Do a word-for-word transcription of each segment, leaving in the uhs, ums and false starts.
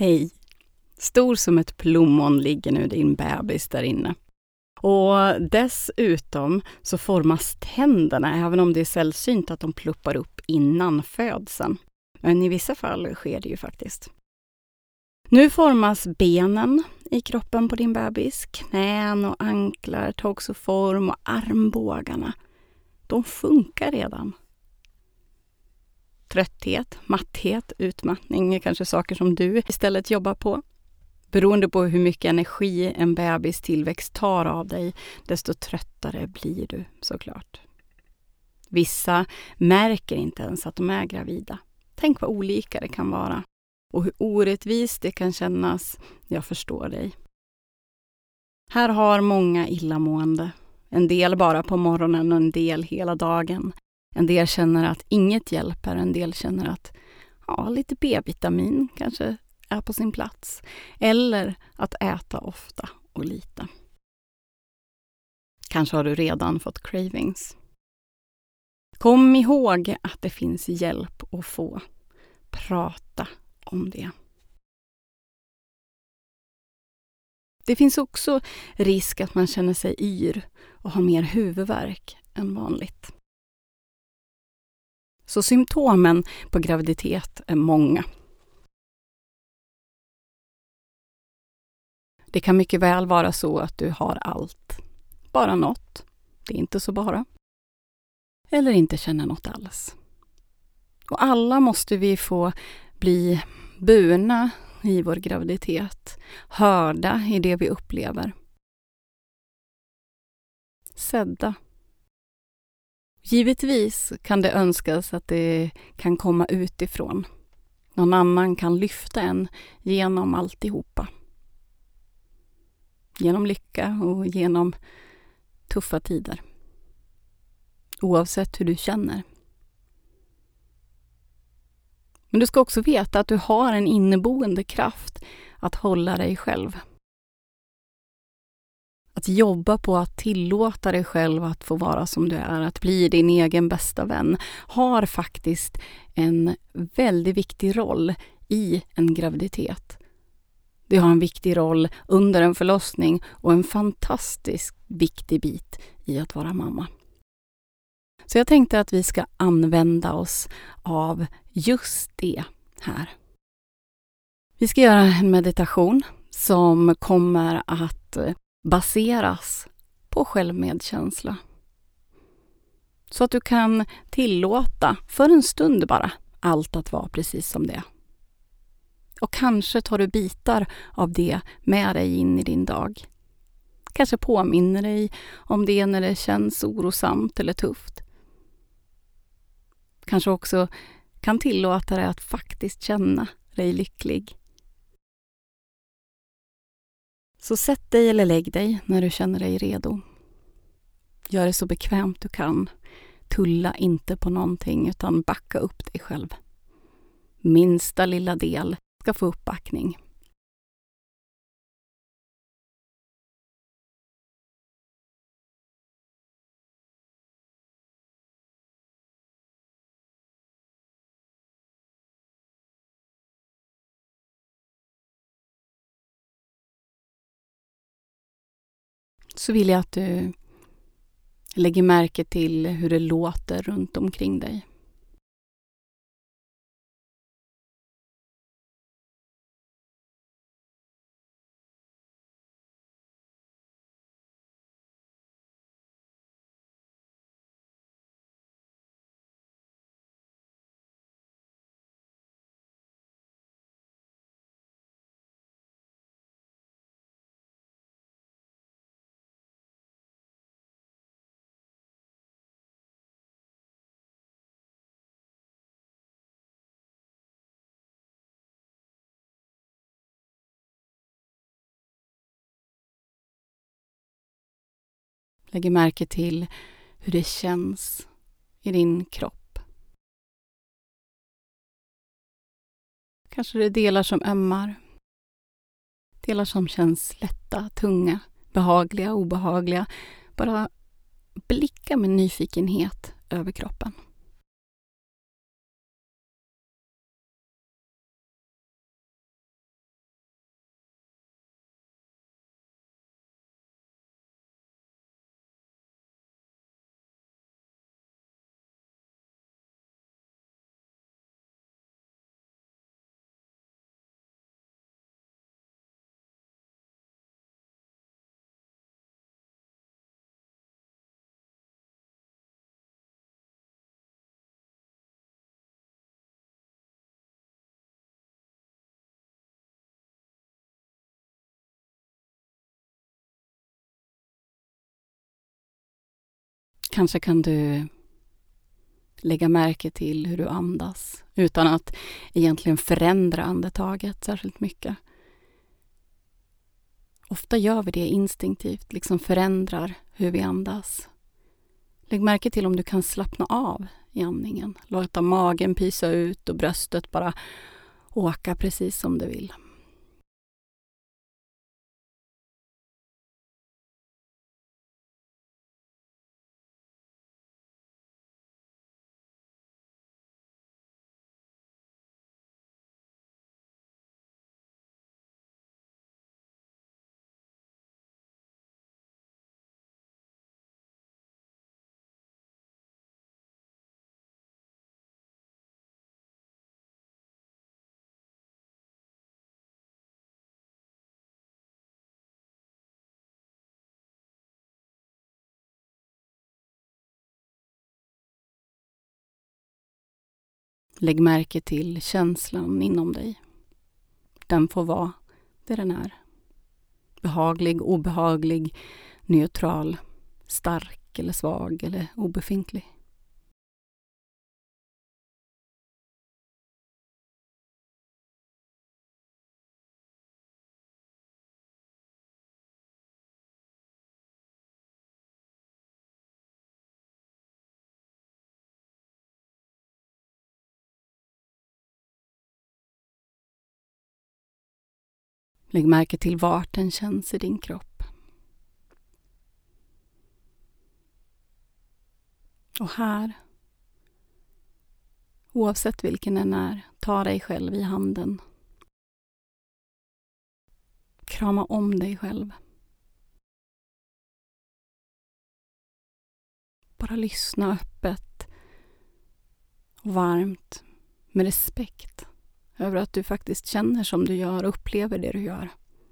Hej! Stor som ett plommon ligger nu din bebis där inne. Och dessutom så formas tänderna, även om det är sällsynt att de pluppar upp innan födseln. Men i vissa fall sker det ju faktiskt. Nu formas benen i kroppen på din bebis. Knän och anklar tar också form och armbågarna. De funkar redan. Trötthet, matthet, utmattning är kanske saker som du istället jobbar på. Beroende på hur mycket energi en bebis tillväxt tar av dig, desto tröttare blir du såklart. Vissa märker inte ens att de är gravida. Tänk vad olika det kan vara. Och hur orättvist det kan kännas, jag förstår dig. Här har många illamående. En del bara på morgonen och en del hela dagen. En del känner att inget hjälper, en del känner att ja, lite B-vitamin kanske är på sin plats. Eller att äta ofta och lite. Kanske har du redan fått cravings. Kom ihåg att det finns hjälp att få. Prata om det. Det finns också risk att man känner sig yr och har mer huvudvärk än vanligt. Så symptomen på graviditet är många. Det kan mycket väl vara så att du har allt. Bara något. Det är inte så bara. Eller inte känner något alls. Och alla måste vi få bli burna i vår graviditet. Hörda i det vi upplever. Sedda. Givetvis kan det önskas att det kan komma utifrån. Någon annan kan lyfta en genom alltihopa. Genom lycka och genom tuffa tider. Oavsett hur du känner. Men du ska också veta att du har en inneboende kraft att hålla dig själv. Att jobba på att tillåta dig själv att få vara som du är, att bli din egen bästa vän, har faktiskt en väldigt viktig roll i en graviditet. Det har en viktig roll under en förlossning och en fantastiskt viktig bit i att vara mamma. Så jag tänkte att vi ska använda oss av just det här. Vi ska göra en meditation som kommer att baseras på självmedkänsla. Så att du kan tillåta för en stund bara allt att vara precis som det är. Och kanske tar du bitar av det med dig in i din dag. Kanske påminner dig om det när det känns orosamt eller tufft. Kanske också kan tillåta dig att faktiskt känna dig lycklig. Så sätt dig eller lägg dig när du känner dig redo. Gör det så bekvämt du kan. Tulla inte på någonting utan backa upp dig själv. Minsta lilla del ska få uppbackning. Så vill jag att du lägger märke till hur det låter runt omkring dig. Lägger märke till hur det känns i din kropp. Kanske det är delar som ömmar. Delar som känns lätta, tunga, behagliga, obehagliga. Bara blicka med nyfikenhet över kroppen. Kanske kan du lägga märke till hur du andas utan att egentligen förändra andetaget särskilt mycket. Ofta gör vi det instinktivt, liksom förändrar hur vi andas. Lägg märke till om du kan slappna av i andningen. Låta magen pysa ut och bröstet bara åka precis som du vill. Lägg märke till känslan inom dig. Den får vara det den är. Behaglig, obehaglig, neutral, stark eller svag eller obefintlig. Lägg märke till vart den känns i din kropp. Och här, oavsett vilken den är, ta dig själv i handen. Krama om dig själv. Bara lyssna öppet och varmt med respekt över att du faktiskt känner som du gör och upplever det du gör.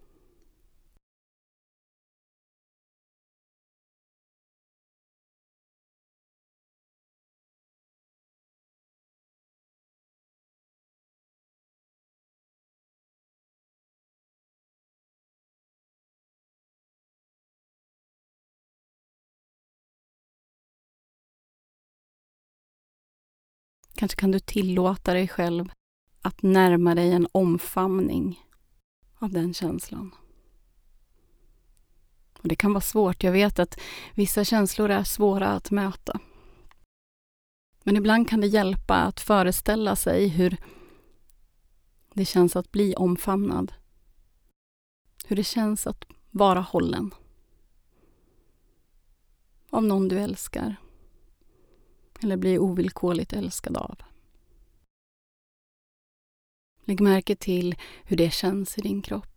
Kanske kan du tillåta dig själv att närma dig en omfamning av den känslan. Och det kan vara svårt. Jag vet att vissa känslor är svåra att möta. Men ibland kan det hjälpa att föreställa sig hur det känns att bli omfamnad. Hur det känns att vara hållen. Av någon du älskar. Eller bli ovillkorligt älskad av. Lägg märke till hur det känns i din kropp.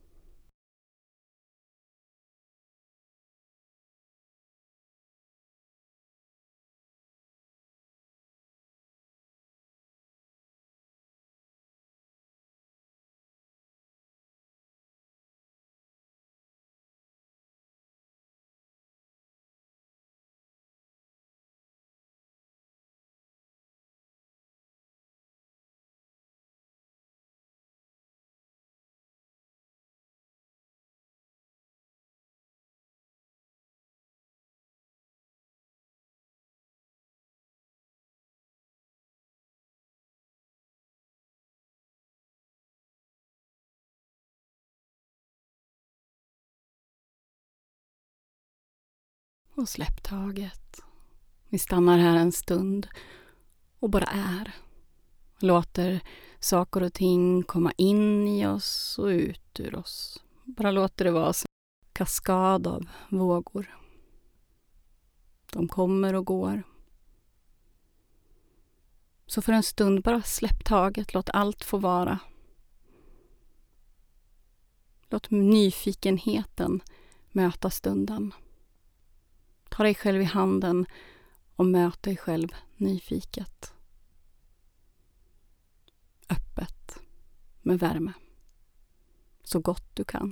Och släpp taget. Vi stannar här en stund och bara är. Låter saker och ting komma in i oss och ut ur oss. Bara låter det vara som en kaskad av vågor. De kommer och går. Så för en stund bara släpp taget. Låt allt få vara. Låt nyfikenheten möta stunden. Ta dig själv i handen och möt dig själv nyfiket. Öppet, med värme. Så gott du kan.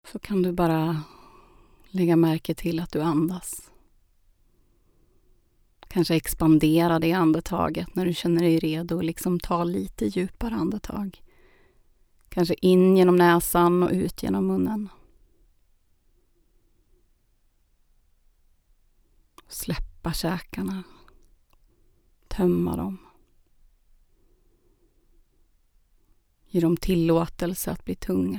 Så kan du bara lägga märke till att du andas. Kanske expandera det andetaget när du känner dig redo och liksom ta lite djupare andetag. Kanske in genom näsan och ut genom munnen. Släppa käkarna. Tömma dem. Ge dem tillåtelse att bli tunga.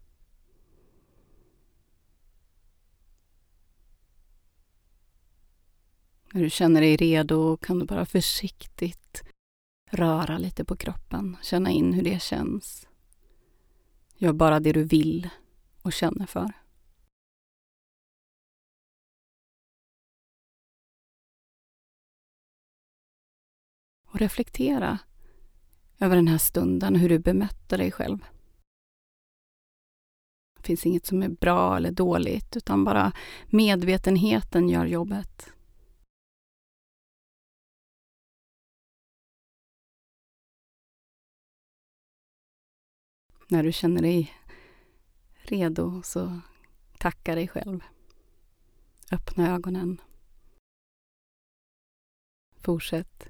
När du känner dig redo kan du bara försiktigt röra lite på kroppen. Känna in hur det känns. Gör bara det du vill och känner för. Och reflektera över den här stunden, hur du bemötte dig själv. Det finns inget som är bra eller dåligt, utan bara medvetenheten gör jobbet. När du känner dig redo så tacka dig själv. Öppna ögonen. Fortsätt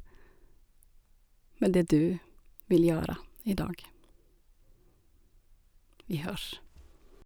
med det du vill göra idag. Vi hörs.